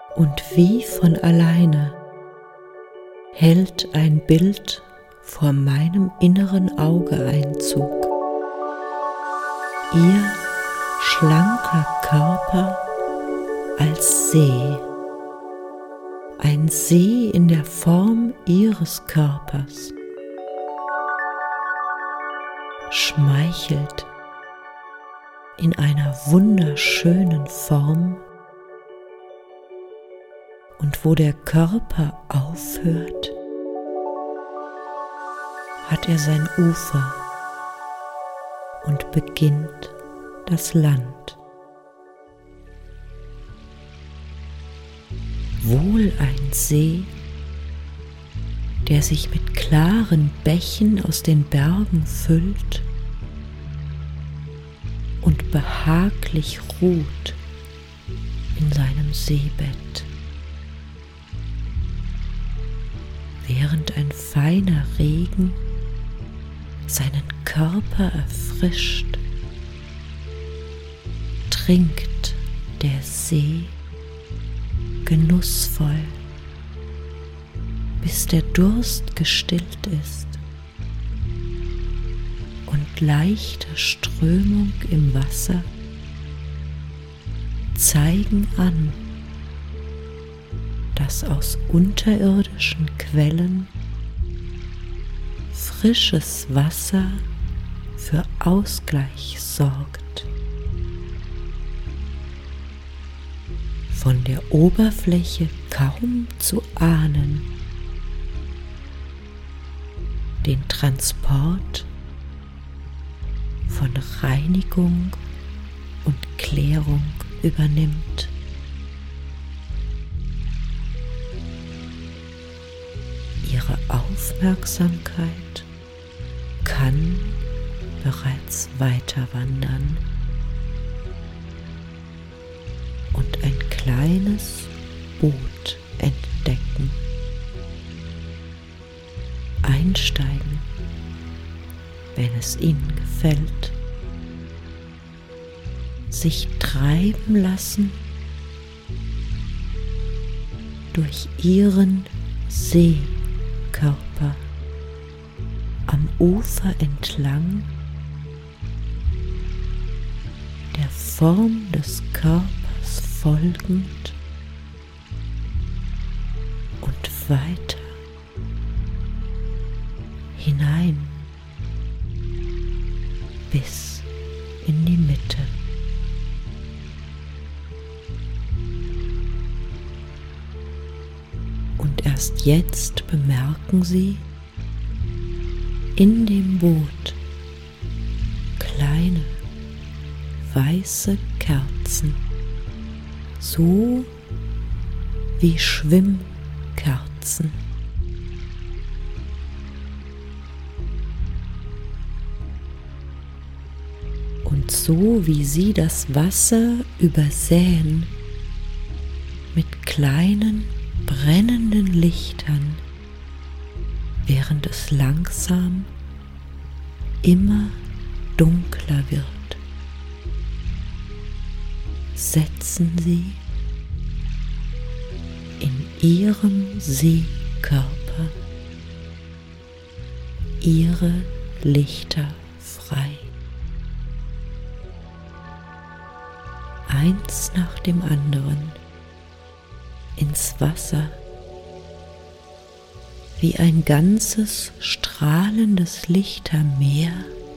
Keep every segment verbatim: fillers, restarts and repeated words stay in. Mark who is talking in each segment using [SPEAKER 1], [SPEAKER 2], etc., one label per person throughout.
[SPEAKER 1] Und wie von alleine hält ein Bild vor meinem inneren Auge Einzug. Ihr schlanker Körper als See, ein See in der Form ihres Körpers, schmeichelt in einer wunderschönen Form, und wo der Körper aufhört, hat er sein Ufer und beginnt das Land. Wohl ein See, der sich mit klaren Bächen aus den Bergen füllt und behaglich ruht in seinem Seebett, während ein feiner Regen seinen Körper erfrischt, trinkt der See genussvoll, bis der Durst gestillt ist und leichte Strömung im Wasser zeigen an, dass aus unterirdischen Quellen frisches Wasser für Ausgleich sorgt. Von der Oberfläche kaum zu ahnen, den Transport von Reinigung und Klärung übernimmt. Ihre Aufmerksamkeit kann bereits weiter wandern und ein kleines Boot entdecken. Einsteigen, wenn es Ihnen gefällt. Sich treiben lassen durch Ihren Seekörper am Ufer entlang, der Form des Körpers folgend und weiter hinein bis in die Mitte. Und erst jetzt bemerken Sie in dem Boot kleine weiße Kerzen, so wie Schwimmkerzen. Und so wie sie das Wasser übersäen mit kleinen brennenden Lichtern, während es langsam immer dunkler wird, setzen sie in ihrem Seekörper ihre Lichter frei. Eins nach dem anderen ins Wasser, wie ein ganzes strahlendes Lichtermeer,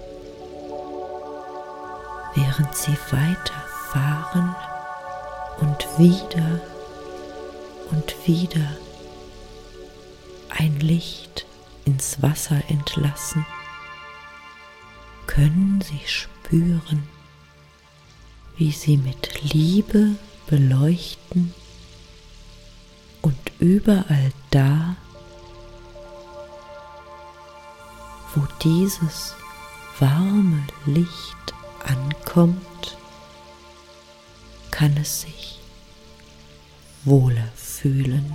[SPEAKER 1] während sie weiterfahren und wieder und wieder ein Licht ins Wasser entlassen, können sie spüren, wie sie mit Liebe beleuchten und überall da, wo dieses warme Licht ankommt, kann es sich wohler fühlen.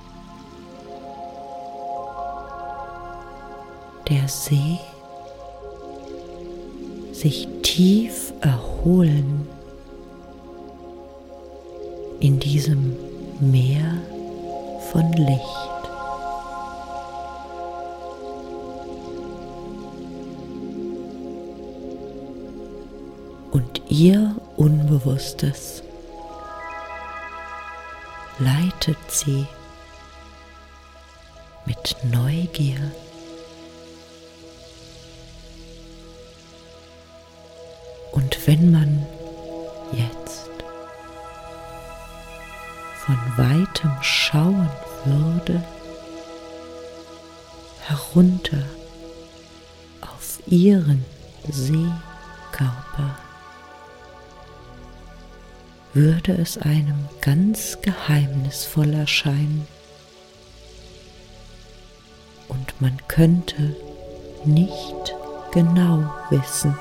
[SPEAKER 1] Der See sich tief erholen in diesem Meer von Licht. Und ihr Unbewusstes leitet sie mit Neugier und wenn man jetzt von weitem schauen würde, herunter auf ihren Seekörper, würde es einem ganz geheimnisvoll erscheinen und man könnte nicht genau wissen,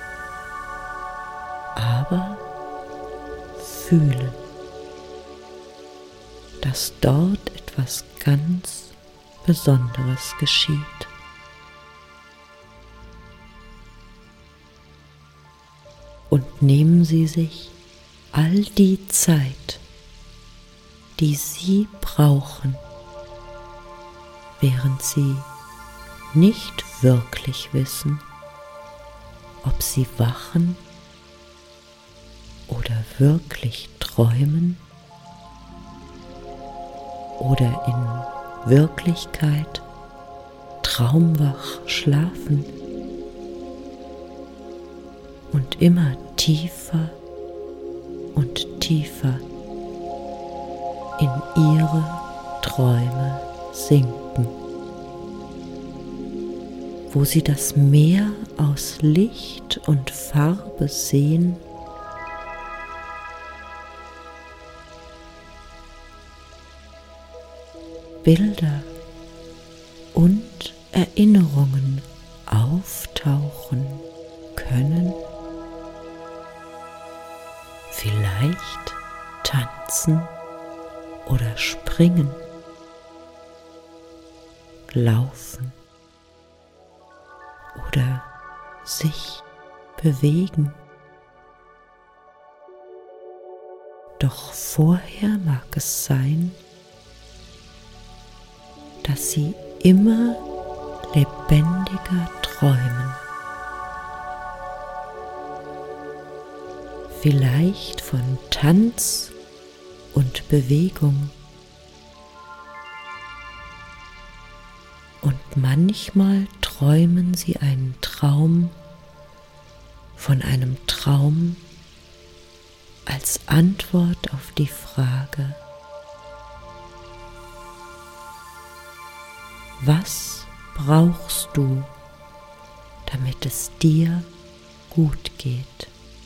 [SPEAKER 1] aber fühlen, dass dort etwas ganz Besonderes geschieht. Und nehmen Sie sich all die Zeit, die Sie brauchen, während Sie nicht wirklich wissen, ob Sie wachen oder wirklich träumen oder in Wirklichkeit traumwach schlafen und immer tiefer und tiefer in ihre Träume sinken, wo sie das Meer aus Licht und Farbe sehen, Bilder und Erinnerungen auftauchen können, vielleicht tanzen oder springen, laufen oder sich bewegen. Doch vorher mag es sein, dass sie immer lebendiger träumen. Vielleicht von Tanz und Bewegung. Und manchmal träumen sie einen Traum von einem Traum als Antwort auf die Frage: Was brauchst du, damit es dir gut geht?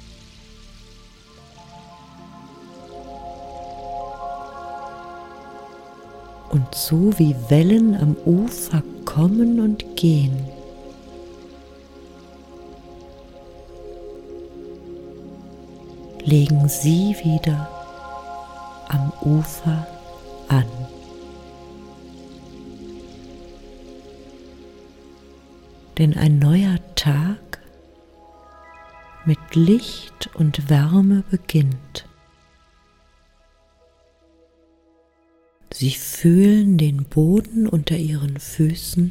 [SPEAKER 1] Und so wie Wellen am Ufer kommen und gehen, legen sie wieder am Ufer an. Denn ein neuer Tag mit Licht und Wärme beginnt. Sie fühlen den Boden unter ihren Füßen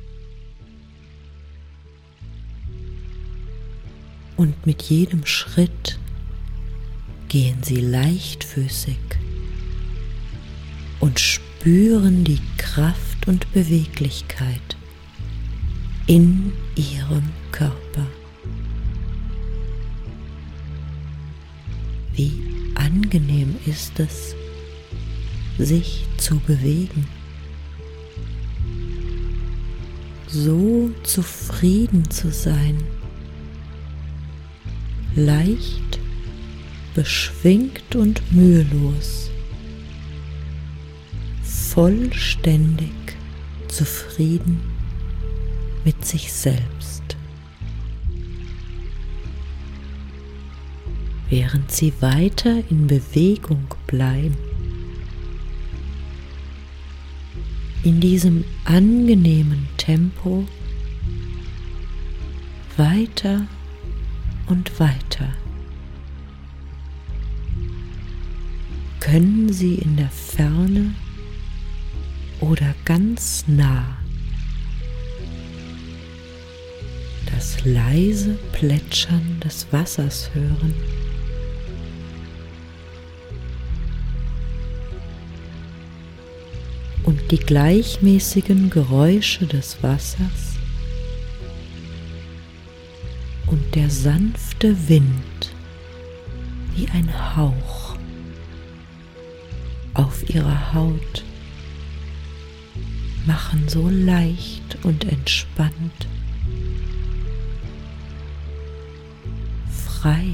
[SPEAKER 1] und mit jedem Schritt gehen sie leichtfüßig und spüren die Kraft und Beweglichkeit in ihrem Körper. Wie angenehm ist es, sich zu bewegen, so zufrieden zu sein, leicht, beschwingt und mühelos, vollständig zufrieden mit sich selbst. Während sie weiter in Bewegung bleiben, in diesem angenehmen Tempo, weiter und weiter, können sie in der Ferne oder ganz nah das leise Plätschern des Wassers hören. Und die gleichmäßigen Geräusche des Wassers und der sanfte Wind wie ein Hauch auf ihrer Haut machen so leicht und entspannt, frei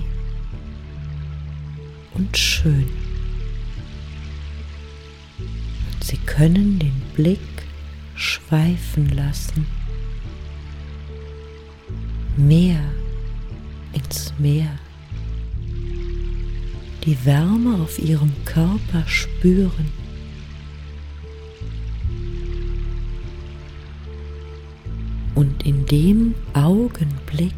[SPEAKER 1] und schön. Und sie können den Blick schweifen lassen, mehr ins Meer, die Wärme auf ihrem Körper spüren. Und in dem Augenblick,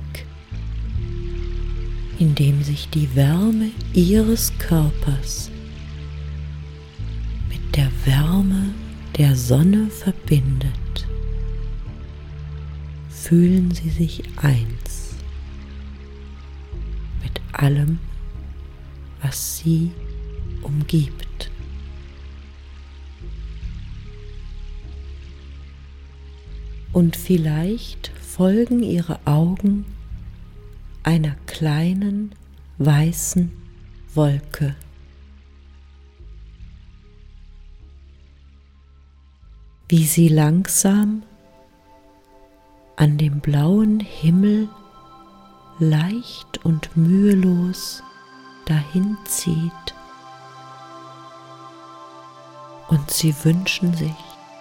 [SPEAKER 1] in dem sich die Wärme ihres Körpers mit der Wärme der Sonne verbindet, fühlen sie sich eins mit allem, was sie umgibt. Und vielleicht folgen ihre Augen einer kleinen weißen Wolke. Wie sie langsam an dem blauen Himmel leicht und mühelos dahin zieht. Und sie wünschen sich,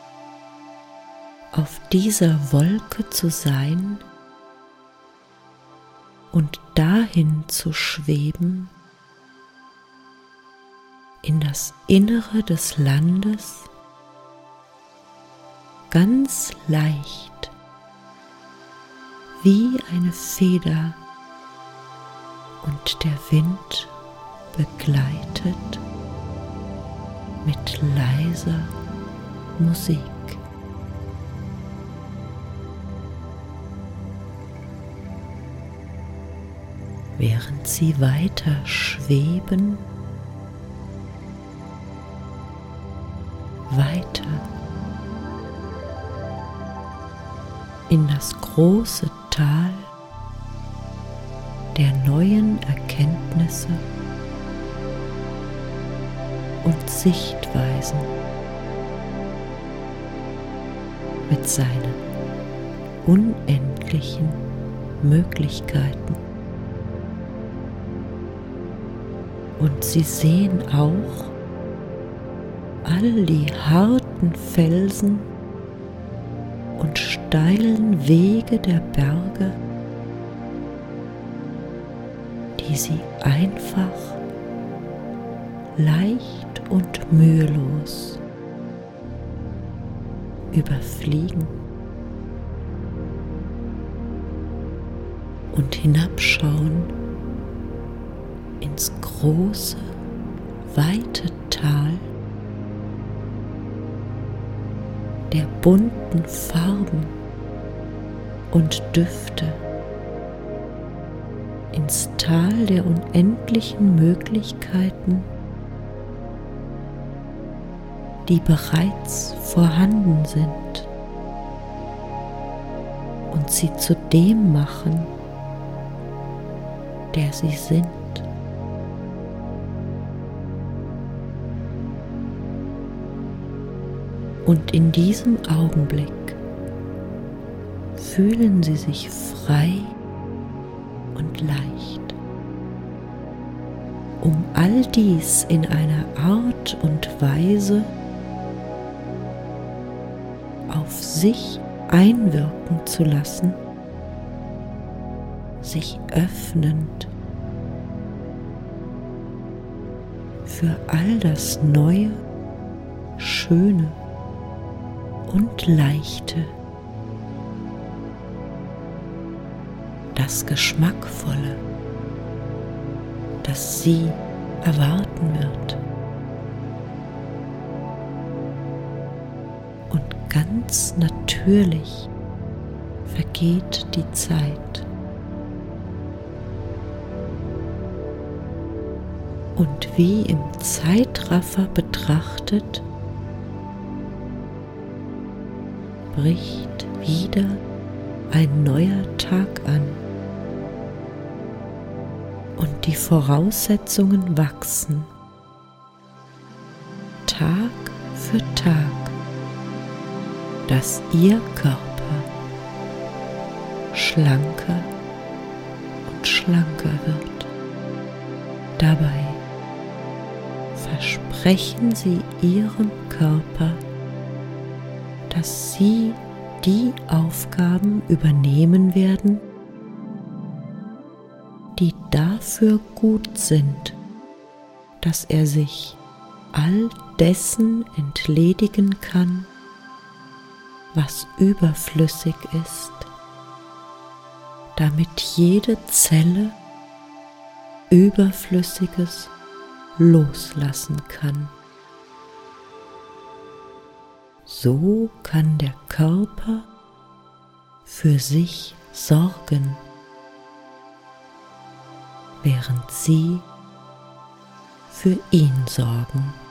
[SPEAKER 1] auf dieser Wolke zu sein und dahin zu schweben in das Innere des Landes, ganz leicht wie eine Feder, und der Wind begleitet mit leiser Musik. Während sie weiter schweben, weiter in das große Tal der neuen Erkenntnisse und Sichtweisen mit seinen unendlichen Möglichkeiten. Und sie sehen auch all die harten Felsen und steilen Wege der Berge, die sie einfach, leicht und mühelos überfliegen und hinabschauen ins große, weite Tal der bunten Farben und Düfte, ins Tal der unendlichen Möglichkeiten, die bereits vorhanden sind und sie zu dem machen, der sie sind. Und in diesem Augenblick fühlen sie sich frei und leicht, um all dies in einer Art und Weise auf sich einwirken zu lassen, sich öffnend für all das Neue, Schöne und Leichte, das Geschmackvolle, das sie erwarten wird. ganz natürlich vergeht die Zeit. Und wie im Zeitraffer betrachtet, bricht wieder ein neuer Tag an und die Voraussetzungen wachsen, Tag für Tag, dass Ihr Körper schlanker und schlanker wird. Dabei versprechen Sie Ihrem Körper, dass Sie die Aufgaben übernehmen werden, die dafür gut sind, dass er sich all dessen entledigen kann, was überflüssig ist, damit jede Zelle Überflüssiges loslassen kann. So kann der Körper für sich sorgen, während Sie für ihn sorgen.